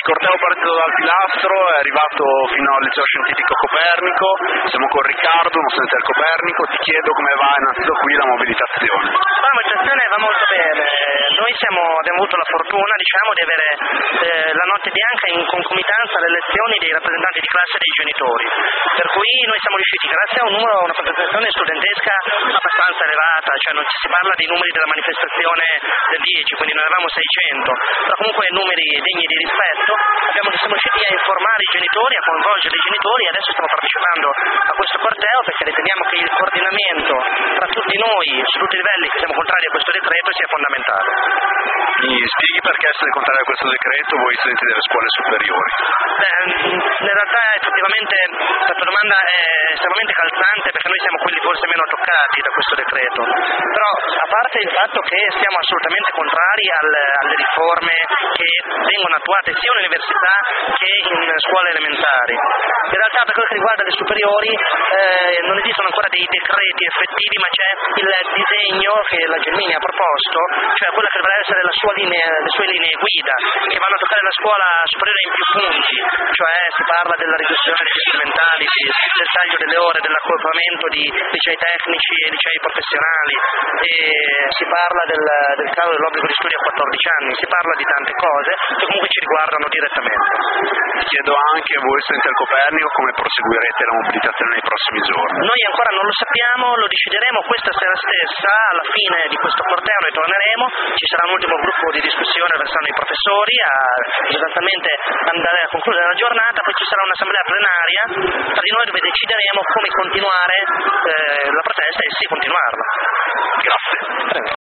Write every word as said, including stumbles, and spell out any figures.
corteo partito dal pilastro è arrivato fino al liceo scientifico Copernico, siamo con Riccardo, uno studente del Copernico. Ti chiedo come va innanzitutto qui la mobilitazione. La mobilitazione va molto bene, noi siamo, abbiamo avuto la fortuna diciamo, di avere eh, la notte bianca in concomitanza alle lezioni dei rappresentanti di classe e dei genitori, per cui noi siamo riusciti grazie a un numero, una partecipazione studentesca abbastanza elevata, cioè non ci si parla dei numeri della manifestazione del dieci, quindi noi avevamo seicento, però comunque numeri degni di rispetto. Abbiamo, siamo riusciti a informare i genitori, a coinvolgere i genitori e adesso stiamo partecipando a questo corteo perché riteniamo che il coordinamento tra tutti noi, su tutti i livelli che siamo contrari a questo decreto, sia fondamentale. Mi spieghi perché siete contrari a questo decreto voi studenti delle scuole superiori? Beh, in realtà effettivamente questa domanda è estremamente calzante perché noi siamo quelli forse meno toccati da questo decreto, però a parte il fatto che siamo assolutamente contrari al, alle riforme che vengono attuate sia in università che in scuole elementari, in realtà per quello che riguarda le superiori eh, non esistono ancora dei decreti effettivi, ma c'è il disegno che la Gelmini ha proposto, cioè quella che dovrebbe essere la sua linea, le sue linee guida che vanno a toccare la scuola superiore in più punti, cioè si parla della riduzione degli strumentali, del taglio delle ore, dell'accorpamento di licei tecnici e licei professionali, e si parla del, del calo dell'obbligo di studio a quattordici anni, si parla di tante cose che comunque ci riguardano direttamente. Ti chiedo anche voi studenti del Copernico come proseguirete la mobilitazione nei prossimi giorni. Noi ancora non lo sappiamo, lo decideremo questa sera stessa, alla fine di questo corteo noi torneremo, ci sarà un ultimo gruppo di discussione versando i professori a esattamente andare a concludere la giornata, poi ci sarà un'assemblea plenaria tra di noi dove decideremo come continuare eh, la protesta e se continuarla. Grazie. Prego.